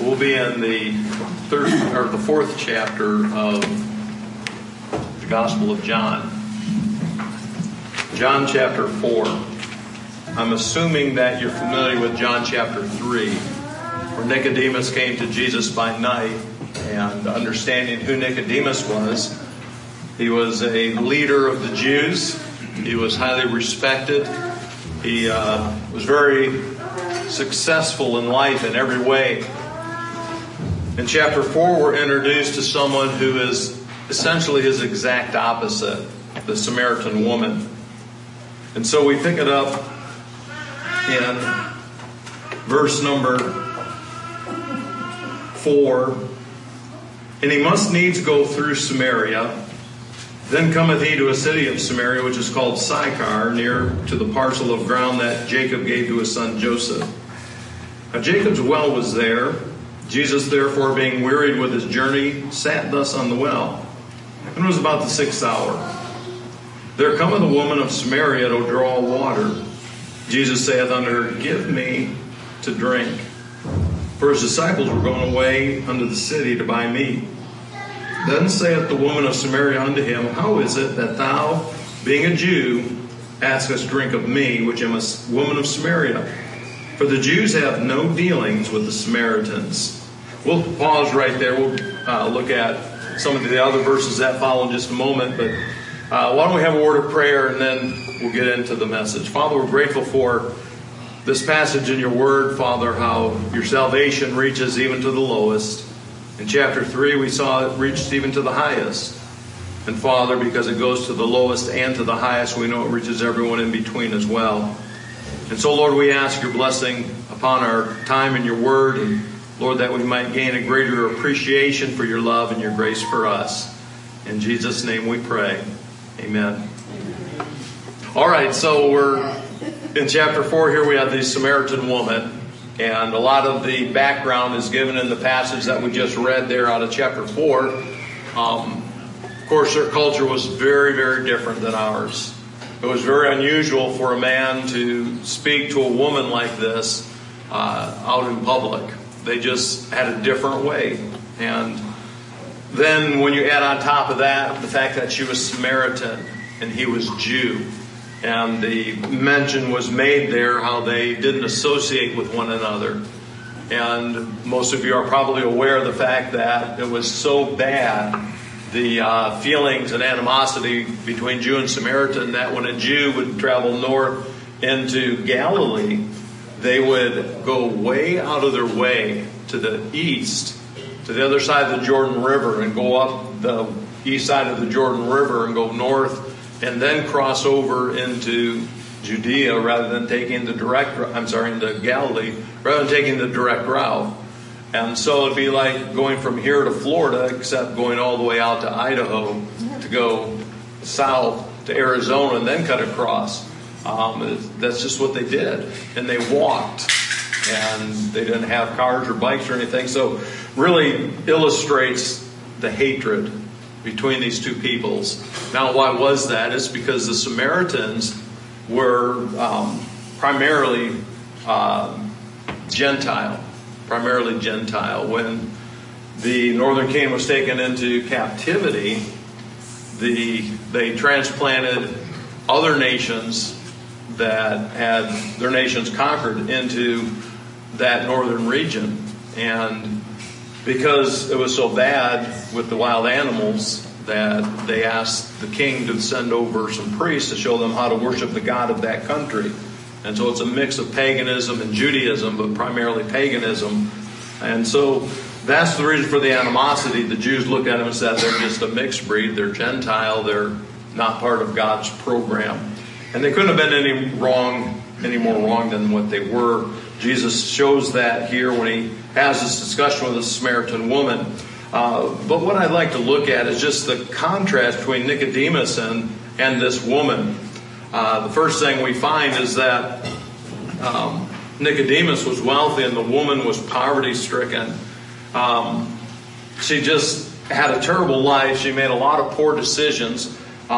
We'll be in the fourth chapter of the Gospel of John. John chapter 4. I'm assuming that you're familiar with John chapter 3, where Nicodemus came to Jesus by night, and understanding who Nicodemus was, he was a leader of the Jews. He was highly respected. He was very successful in life in every way. In chapter 4, we're introduced to someone who is essentially his exact opposite, the Samaritan woman. And so we pick it up in verse number 4. And he must needs go through Samaria. Then cometh he to a city of Samaria, which is called Sychar, near to the parcel of ground that Jacob gave to his son Joseph. Now Jacob's well was there. Jesus, therefore, being wearied with his journey, sat thus on the well. And it was about the 6th hour. There cometh a woman of Samaria to draw water. Jesus saith unto her, Give me to drink. For his disciples were going away unto the city to buy meat. Then saith the woman of Samaria unto him, How is it that thou, being a Jew, askest drink of me, which am a woman of Samaria? For the Jews have no dealings with the Samaritans. We'll pause right there. We'll look at some of the other verses that follow in just a moment. But why don't we have a word of prayer, and then we'll get into the message. Father, we're grateful for this passage in your word, Father, how your salvation reaches even to the lowest. In chapter 3, we saw it reached even to the highest. And Father, because it goes to the lowest and to the highest, we know it reaches everyone in between as well. And so, Lord, we ask your blessing upon our time in your word, and Lord, that we might gain a greater appreciation for your love and your grace for us. In Jesus' name we pray. Amen. All right, so we're in chapter 4 here. We have the Samaritan woman. And a lot of the background is given in the passage that we just read there out of chapter 4. Of course, their culture was very, very different than ours. It was very unusual for a man to speak to a woman like this out in public. They just had a different way. And then when you add on top of that the fact that she was Samaritan and he was Jew, and the mention was made there how they didn't associate with one another. And most of you are probably aware of the fact that it was so bad, the feelings and animosity between Jew and Samaritan, that when a Jew would travel north into Galilee, they would go way out of their way to the east, to the other side of the Jordan River, and go up the east side of the Jordan River and go north, and then cross over into Judea rather than taking the into Galilee, rather than taking the direct route. And so it'd be like going from here to Florida, except going all the way out to Idaho to go south to Arizona and then cut across. That's just what they did. And they walked. And they didn't have cars or bikes or anything. So really illustrates the hatred between these two peoples. Now, why was that? It's because the Samaritans were primarily Gentile. When the northern kingdom was taken into captivity, they transplanted other nations that had their nations conquered into that northern region. And because it was so bad with the wild animals, that they asked the king to send over some priests to show them how to worship the God of that country. And so it's a mix of paganism and Judaism, but primarily paganism. And so that's the reason for the animosity. The Jews looked at them and said, they're just a mixed breed. They're Gentile. They're not part of God's program. And they couldn't have been any more wrong than what they were. Jesus shows that here when he has this discussion with the Samaritan woman. But what I'd like to look at is just the contrast between Nicodemus and this woman. The first thing we find is that Nicodemus was wealthy and the woman was poverty-stricken. She just had a terrible life. She made a lot of poor decisions.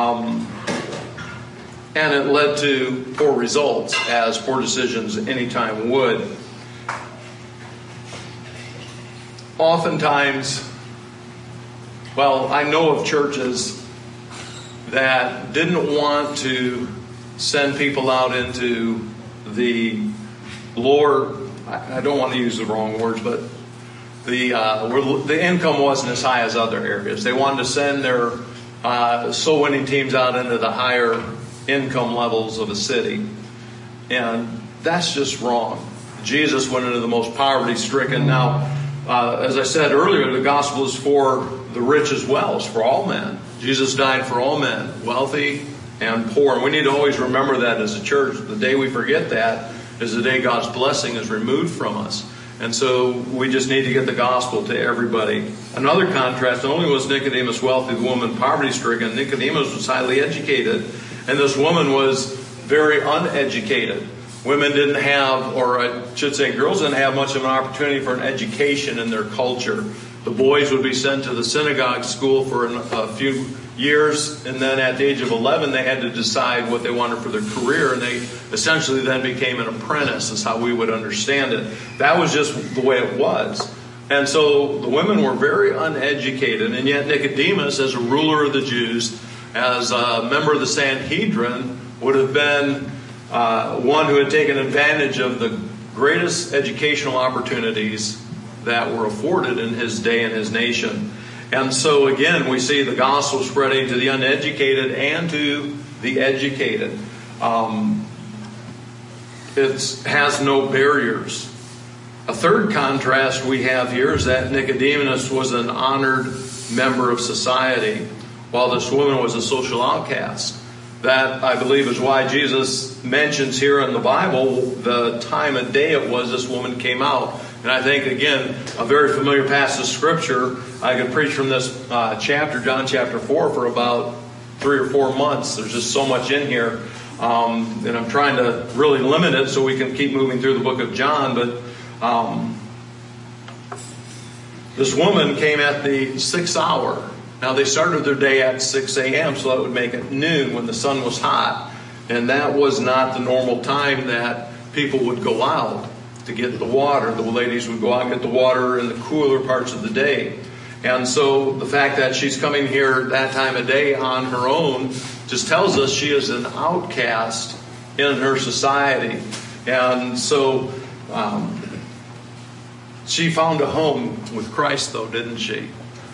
And it led to poor results, as poor decisions anytime would. oftentimes, well, I know of churches that didn't want to send people out into the lower, I don't want to use the wrong words, but the income wasn't as high as other areas. They wanted to send their soul winning teams out into the higher income levels of a city. And that's just wrong. Jesus went into the most poverty stricken. Now, as I said earlier, the gospel is for the rich as well. It's for all men. Jesus died for all men, wealthy and poor. And we need to always remember that as a church. The day we forget that is the day God's blessing is removed from us. And so we just need to get the gospel to everybody. Another contrast, not only was Nicodemus wealthy, the woman poverty-stricken, Nicodemus was highly educated, and this woman was very uneducated. Women didn't have, or I should say girls didn't have much of an opportunity for an education in their culture. The boys would be sent to the synagogue school for a few years, and then at the age of 11 they had to decide what they wanted for their career, and they essentially then became an apprentice, is how we would understand it. That was just the way it was. And so the women were very uneducated, and yet Nicodemus, as a ruler of the Jews, as a member of the Sanhedrin, would have been one who had taken advantage of the greatest educational opportunities that were afforded in his day and his nation. And so again, we see the gospel spreading to the uneducated and to the educated. It has no barriers. A third contrast we have here is that Nicodemus was an honored member of society, while this woman was a social outcast. That, I believe, is why Jesus mentions here in the Bible the time of day it was this woman came out. And I think, again, a very familiar passage of Scripture. I could preach from this chapter, John chapter 4, for about 3 or 4 months. There's just so much in here. And I'm trying to really limit it so we can keep moving through the book of John. But this woman came at the 6th hour. Now, they started their day at 6 a.m., so that would make it noon when the sun was hot. And that was not the normal time that people would go out to get the water. The ladies would go out and get the water in the cooler parts of the day. And so the fact that she's coming here that time of day on her own just tells us she is an outcast in her society. And so she found a home with Christ, though, didn't she?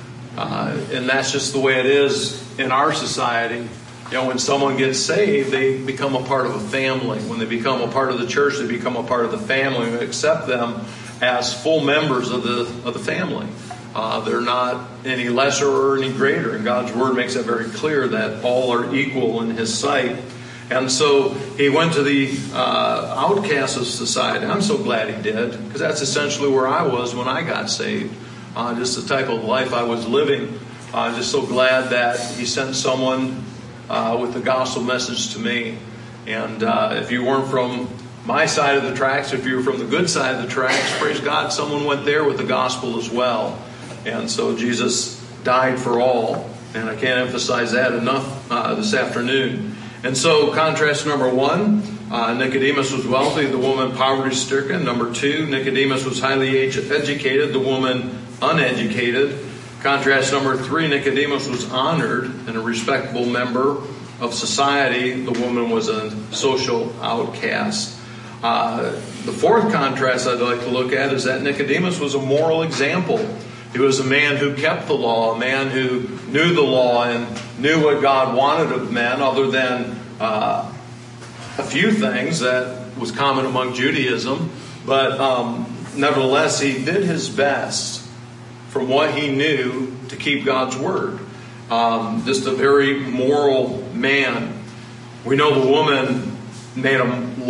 And that's just the way it is in our society. You know, when someone gets saved, they become a part of a family. When they become a part of the church, they become a part of the family. We accept them as full members of the family. They're not any lesser or any greater. And God's Word makes it very clear that all are equal in His sight. And so he went to the outcasts of society. I'm so glad he did, because that's essentially where I was when I got saved. Just the type of life I was living. I'm just so glad that he sent someone with the gospel message to me. And if you weren't from my side of the tracks, if you were from the good side of the tracks, praise God, someone went there with the gospel as well. And so Jesus died for all. And I can't emphasize that enough this afternoon. And so contrast number 1, Nicodemus was wealthy, the woman poverty-stricken. Number 2, Nicodemus was highly educated, the woman uneducated. Contrast number 3, Nicodemus was honored and a respectable member of society. The woman was a social outcast. The fourth contrast I'd like to look at is that Nicodemus was a moral example. He was a man who kept the law, a man who knew the law and knew what God wanted of men, other than a few things that was common among Judaism. But nevertheless, he did his best from what he knew to keep God's word. Just a very moral man. We know the woman made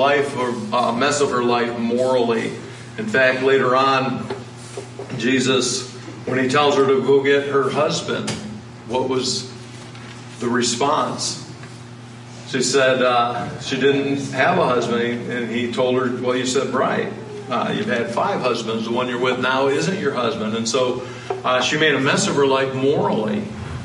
a mess of her life morally. In fact, later on, Jesus, when he tells her to go get her husband, what was the response? She said she didn't have a husband, and he told her, well, you said right. You've had 5 husbands. The one you're with now isn't your husband. And so she made a mess of her life morally.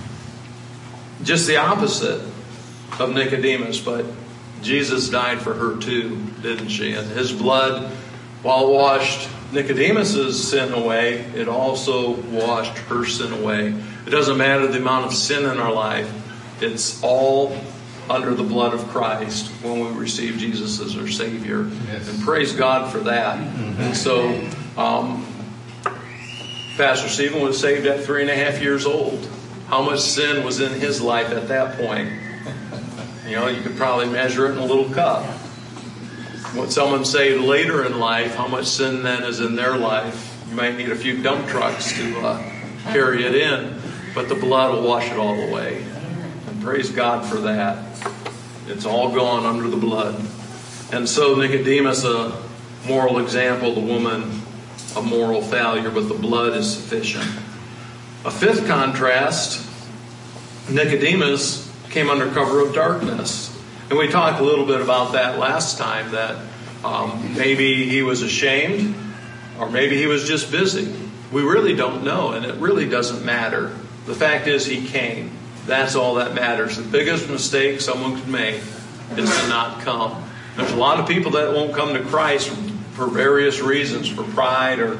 Just the opposite of Nicodemus. But Jesus died for her too, didn't she? And his blood, while washed Nicodemus's sin away, it also washed her sin away. It doesn't matter the amount of sin in our life. It's all under the blood of Christ when we receive Jesus as our Savior. Yes. And praise God for that. Mm-hmm. And so Pastor Stephen was saved at 3.5 years old. How much sin was in his life at that point? You know, you could probably measure it in a little cup. When someone saved later in life, how much sin then is in their life? You might need a few dump trucks to carry it in, but the blood will wash it all away. And praise God for that. It's all gone under the blood. And so Nicodemus, a moral example, the woman, a moral failure, but the blood is sufficient. A fifth contrast, Nicodemus came under cover of darkness. And we talked a little bit about that last time, that maybe he was ashamed, or maybe he was just busy. We really don't know, and it really doesn't matter. The fact is, he came. That's all that matters. The biggest mistake someone could make is to not come. There's a lot of people that won't come to Christ for various reasons, for pride, or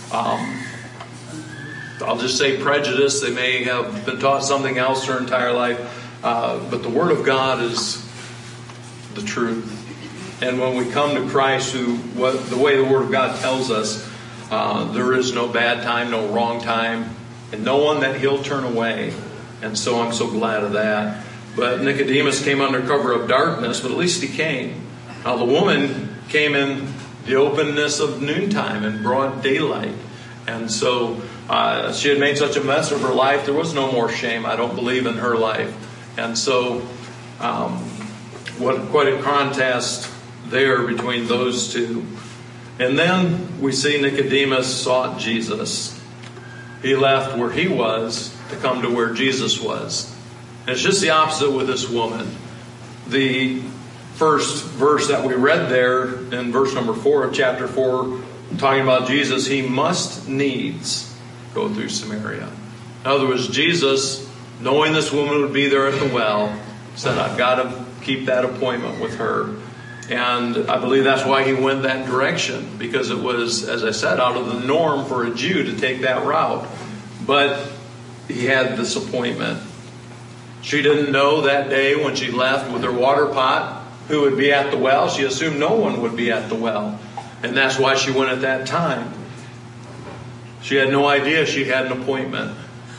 I'll just say prejudice. They may have been taught something else their entire life. But the Word of God is the truth. And when we come to Christ, the way the Word of God tells us, there is no bad time, no wrong time, and no one that He'll turn away. And so I'm so glad of that. But Nicodemus came under cover of darkness, but at least he came. Now the woman came in the openness of noontime and broad daylight. And so she had made such a mess of her life, there was no more shame, I don't believe, in her life. And so quite a contrast there between those two. And then we see Nicodemus sought Jesus. He left where he was to come to where Jesus was. And it's just the opposite with this woman. The first verse that we read there in verse number 4 of chapter 4, talking about Jesus, he must needs go through Samaria. In other words, Jesus, knowing this woman would be there at the well, said, I've got to keep that appointment with her. And I believe that's why he went that direction, because it was, as I said, out of the norm for a Jew to take that route. But he had this appointment. She didn't know that day when she left with her water pot who would be at the well. She assumed no one would be at the well. And that's why she went at that time. She had no idea she had an appointment.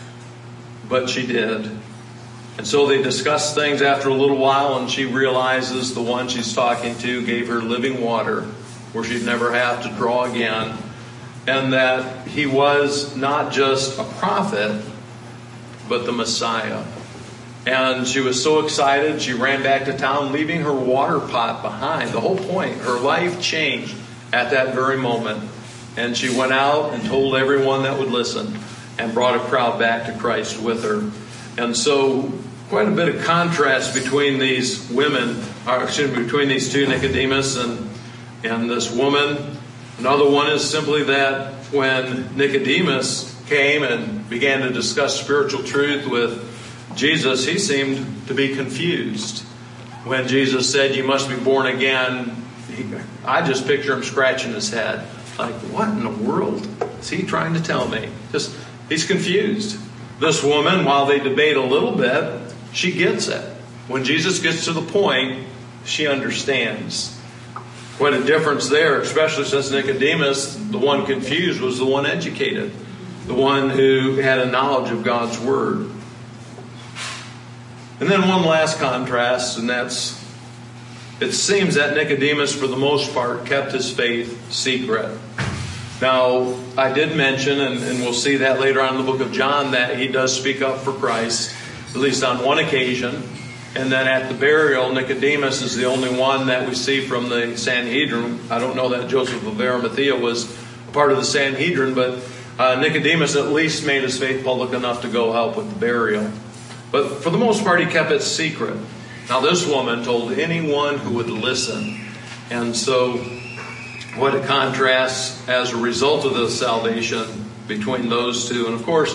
But she did. And so they discussed things after a little while, and she realizes the one she's talking to gave her living water where she'd never have to draw again. And that he was not just a prophet, but the Messiah. And she was so excited, she ran back to town, leaving her water pot behind. The whole point, her life changed at that very moment. And she went out and told everyone that would listen, and brought a crowd back to Christ with her. And so quite a bit of contrast between these women, between these two, Nicodemus and this woman. Another one is simply that when Nicodemus came and began to discuss spiritual truth with Jesus, he seemed to be confused. When Jesus said, you must be born again, I just picture him scratching his head. Like, what in the world is he trying to tell me? He's confused. This woman, while they debate a little bit, she gets it. When Jesus gets to the point, she understands. Quite a difference there, especially since Nicodemus, the one confused, was the one educated. The one who had a knowledge of God's Word. And then one last contrast, and that's, it seems that Nicodemus, for the most part, kept his faith secret. Now, I did mention, and we'll see that later on in the book of John, that he does speak up for Christ, at least on one occasion. And then at the burial, Nicodemus is the only one that we see from the Sanhedrin. I don't know that Joseph of Arimathea was a part of the Sanhedrin, but Nicodemus at least made his faith public enough to go help with the burial. But for the most part, he kept it secret. Now, this woman told anyone who would listen. And so, what a contrast as a result of the salvation between those two. And of course,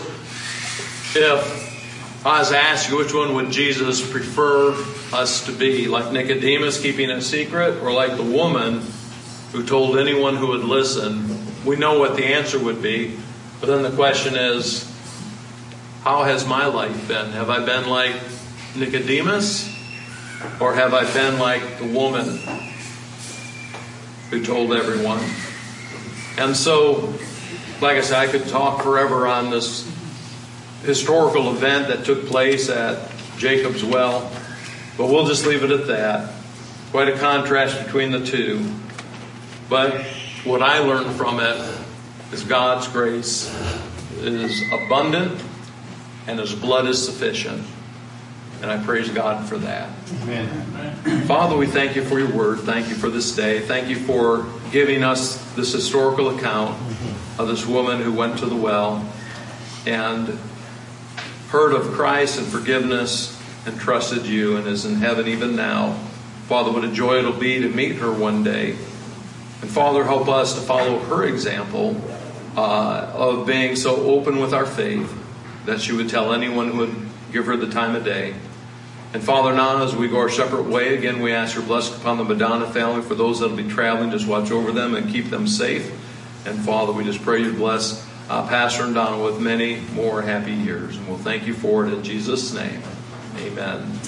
if I was asked which one would Jesus prefer us to be, like Nicodemus keeping it secret, or like the woman who told anyone who would listen. We know what the answer would be, but then the question is, how has my life been? Have I been like Nicodemus, or have I been like the woman who told everyone? And so, like I said, I could talk forever on this historical event that took place at Jacob's well, but we'll just leave it at that. Quite a contrast between the two. But what I learned from it is God's grace is abundant and His blood is sufficient. And I praise God for that. Amen. Father, we thank you for your word. Thank you for this day. Thank you for giving us this historical account of this woman who went to the well and heard of Christ and forgiveness and trusted you and is in heaven even now. Father, what a joy it'll be to meet her one day. And Father, help us to follow her example of being so open with our faith that she would tell anyone who would give her the time of day. And Father, now as we go our separate way, again, we ask your blessing upon the Madonna family. For those that will be traveling, just watch over them and keep them safe. And Father, we just pray you bless Pastor and Donna with many more happy years. And we'll thank you for it in Jesus' name. Amen.